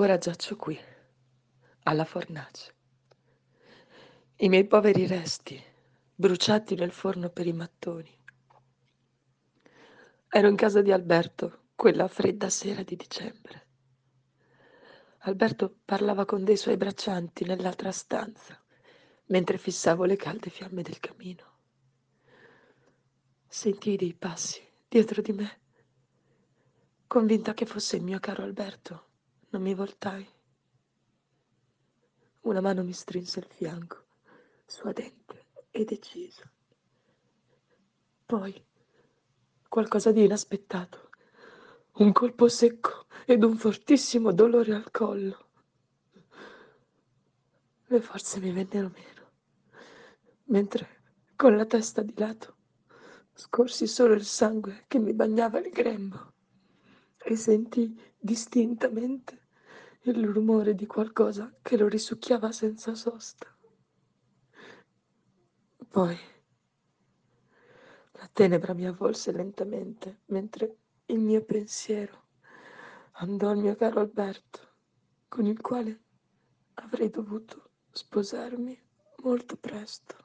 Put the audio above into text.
Ora giaccio qui, alla fornace. I miei poveri resti, bruciati nel forno per i mattoni. Ero in casa di Alberto, quella fredda sera di dicembre. Alberto parlava con dei suoi braccianti nell'altra stanza, mentre fissavo le calde fiamme del camino. Sentii dei passi dietro di me. Convinta che fosse il mio caro Alberto, non mi voltai. Una mano mi strinse il fianco, suadente e deciso. Poi qualcosa di inaspettato, un colpo secco ed un fortissimo dolore al collo. Le forze mi vennero meno, mentre con la testa di lato scorsi solo il sangue che mi bagnava il grembo e sentii distintamente il rumore di qualcosa che lo risucchiava senza sosta. Poi la tenebra mi avvolse lentamente, mentre il mio pensiero andò al mio caro Alberto, con il quale avrei dovuto sposarmi molto presto.